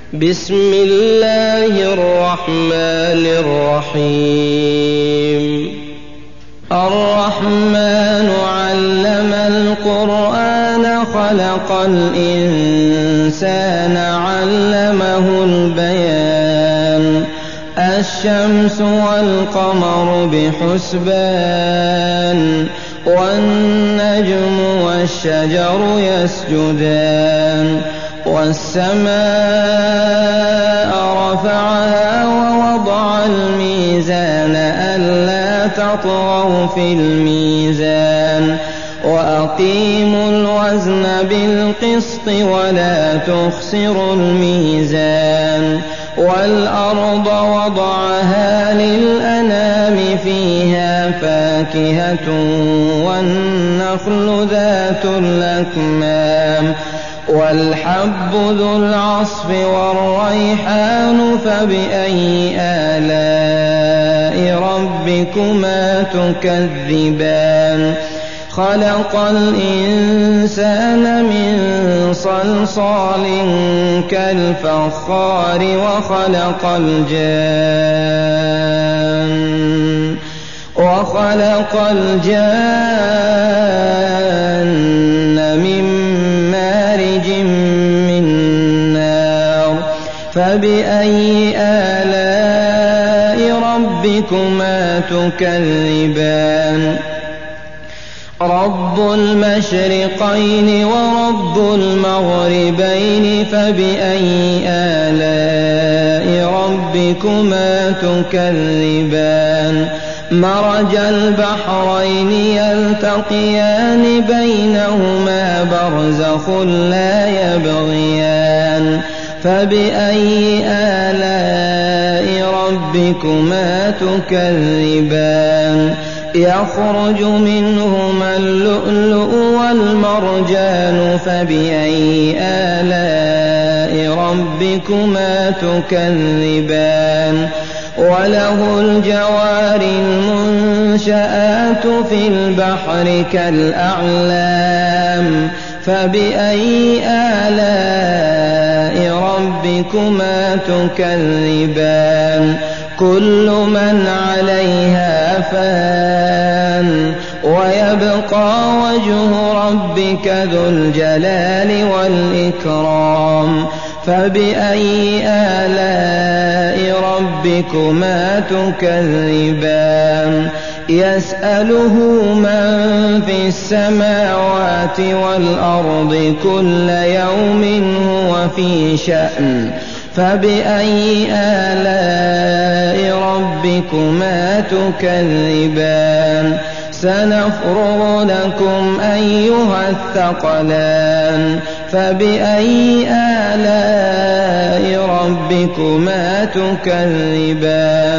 بسم الله الرحمن الرحيم الرحمن علم القرآن خلق الإنسان علمه البيان الشمس والقمر بحسبان والنجم والشجر يسجدان والسماء رفعها ووضع الميزان ألا تطغوا في الميزان وأقيموا الوزن بالقسط ولا تخسروا الميزان والأرض وضعها للأنام فيها فاكهة والنخل ذات الأكمام والحب ذو العصف والريحان فبأي آلاء ربكما تكذبان خلق الإنسان من صلصال كالفخار وخلق الجان من مارج من نار فبأي آلاء ربكما تكذبان رب المشرقين ورب المغربين فبأي آلاء ربكما تكذبان مرج البحرين يلتقيان بينهما برزخ لا يبغيان فبأي آلاء ربكما تكذبان يخرج منهما اللؤلؤ والمرجان فبأي آلاء ربكما تكذبان وله الجوار المنشآت في البحر كالأعلام فبأي آلاء ربكما تكذبان كل من عليها فان ويبقى وجه ربك ذو الجلال والإكرام فبأي آلاء ربكما تكذبان يسأله من في السماوات والأرض كل يوم هو في شأن فبأي آلاء ربكما تكذبان سنفرغ لكم أيها الثقلان فبأي آلاء ربكما تكذبان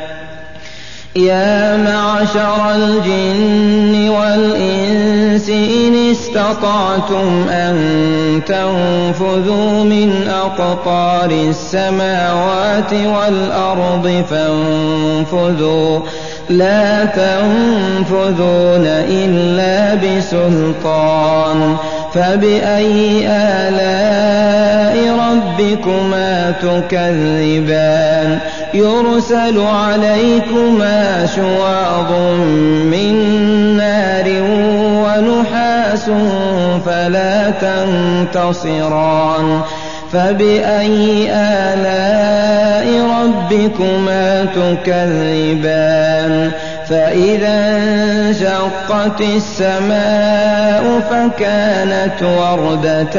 يا معشر الجن والإنس إن استطعتم أن تنفذوا من أقطار السماوات والأرض فانفذوا لا تنفذون إلا بسلطان فبأي آلاء ربكما تكذبان يرسل عليكما شواظ من نار ونحاس فلا تنتصران فبأي آلاء ربكما تكذبان فإذا انشقت السماء فكانت وردة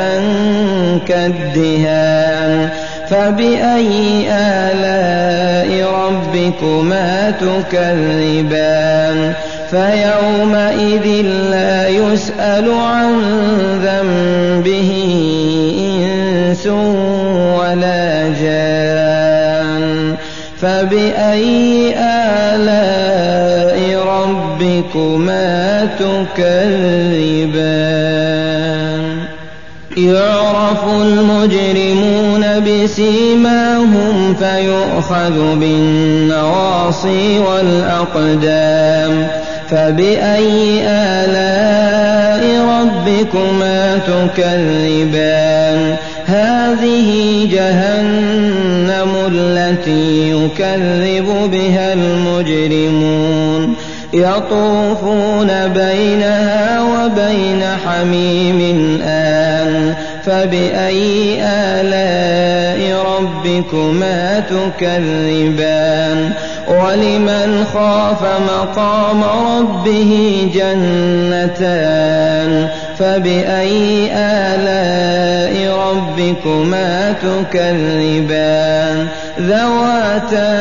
كالدهان فبأي آلاء ربكما تكذبان فيومئذ لا يسأل عن ذنبه إنس ولا جان فبأي آلاء ربكما تكذبان يعرف المجرمون بسيماهم فيؤخذ بالنواصي والأقدام فبأي آلاء ربكما تكذبان هذه جهنم التي يكذب بها المجرمون يطوفون بينها وبين حميم آن فبأي آلاء ربكما تكذبان ولمن خاف مقام ربه جنتان فبأي آلاء ربكما تكذبان ذواتا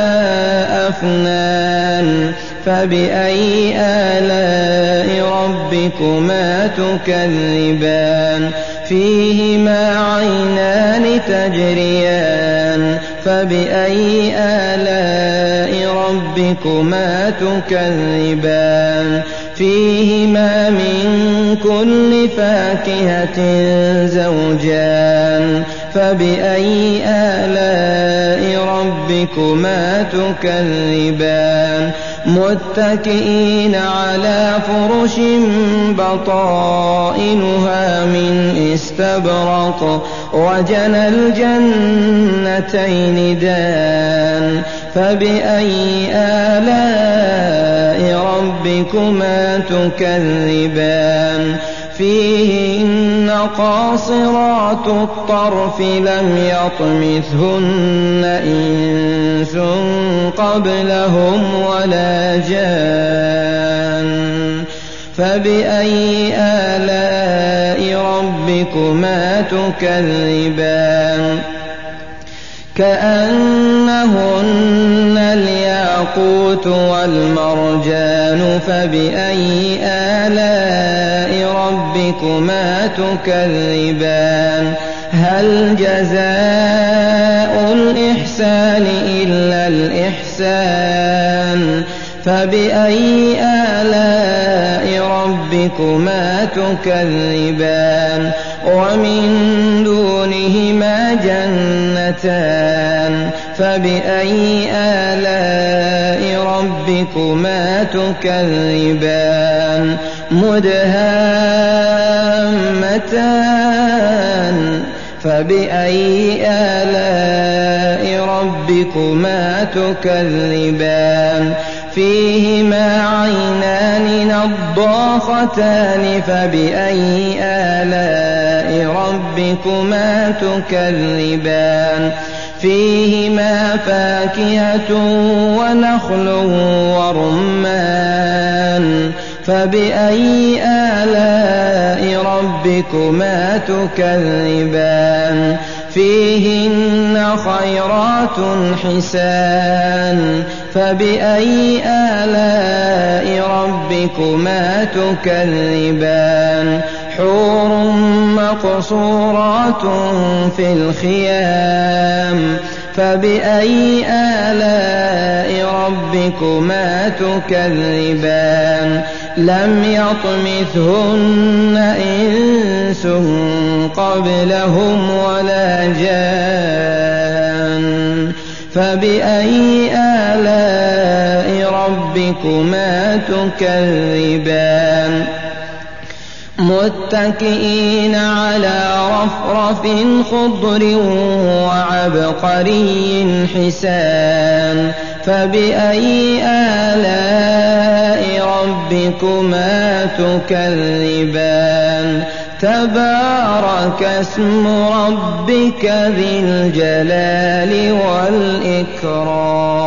أفنان فبأي آلاء ربكما تكذبان فيهما عينان تجريان فبأي آلاء ربكما تكذبان فيهما من كل فاكهة زوجان فبأي آلاء ربكما تكذبان متكئين على فرش بطائنها من استبرق وجنى الجنتين دان فبأي آلاء ربكما تكذبان فيهن قاصرات الطرف لم يطمثهن إنس قبلهم ولا جان فبأي آلاء ربكما تكذبان كأنهن الياقوت والمرجان فبأي آلاء ربكما تكذبان هل جزاء الإحسان إلا الإحسان فبأي آلاء ربكما تكذبان ومن دونهما جنتان فبأي آلاء ربكما تكذبان مدهامتان فبأي آلاء ربكما تكذبان فيهما عينان نضاختان فبأي آلاء ربكما تكذبان فيهما فاكهة ونخل ورمان فبأي آلاء ربكما تكذبان فيهن خيرات حسان فبأي آلاء ربكما تكذبان حور مقصورات في الخيام فبأي آلاء ربكما تكذبان لم يطمثهن إنس قبلهم ولا جان فبأي آلاء ربكما تكذبان متكئين على رفرف خضر وعبقري حسان فبأي آلاء ربكما تكذبان تبارك اسم ربك ذي الجلال والإكرام